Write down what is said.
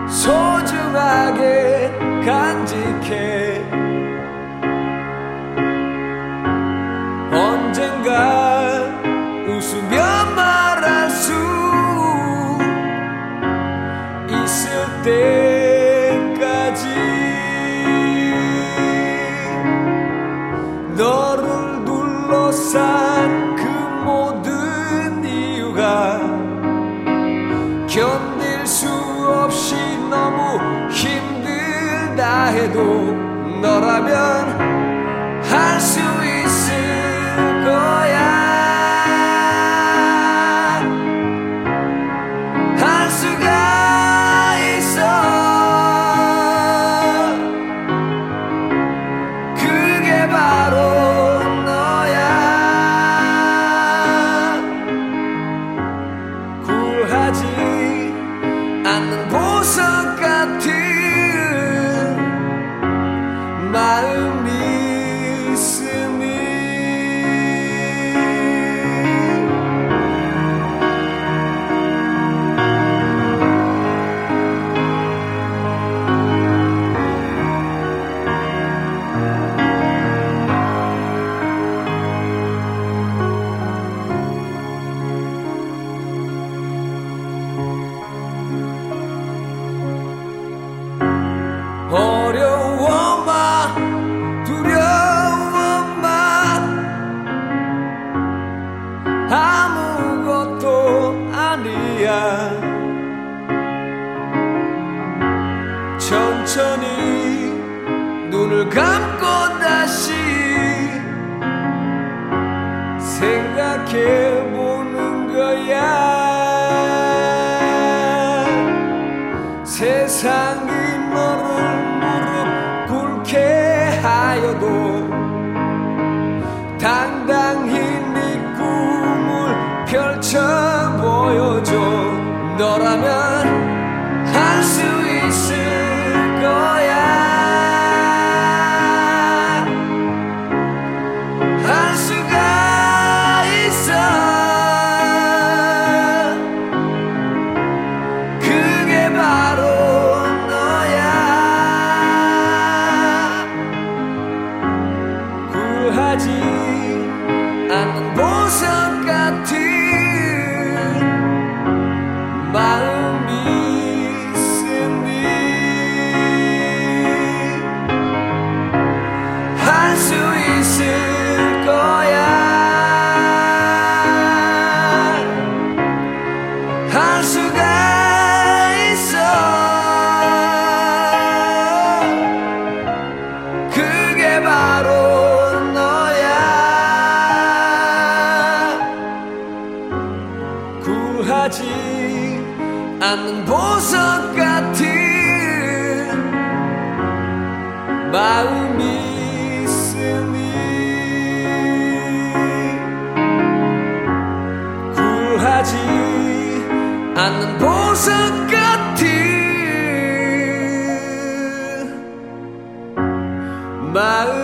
소중하게 간직해 언젠가 웃으며 말할 수 있을 때까지 너를 둘러싼 그 모든 이유가 견딜 수 없이 너무 힘들다 해도 너라면 할 수 있을 거야. 할 수가 있어. 그게 바로 너야. 굴하지 않는 보석 같은 마음이 있으니 어려워 마 두려워 마 아무것도 아니야. 천천히 눈을 감고 다시 생각해보는 거야. 세상이 너를 무릎 꿇게 하여도 당당히 네 꿈을 펼쳐 보여줘. 너라면 할 수 있을 거야. 할 수가 있어. 그게 바로 하지 않는 보석 같은 마음이 있으니 할 수 있을 거야. 할 수가 있어. 그게 바로 굴하지 않는 보석 같은 마음이 있으니 굴하지 않는 보석 같은 마음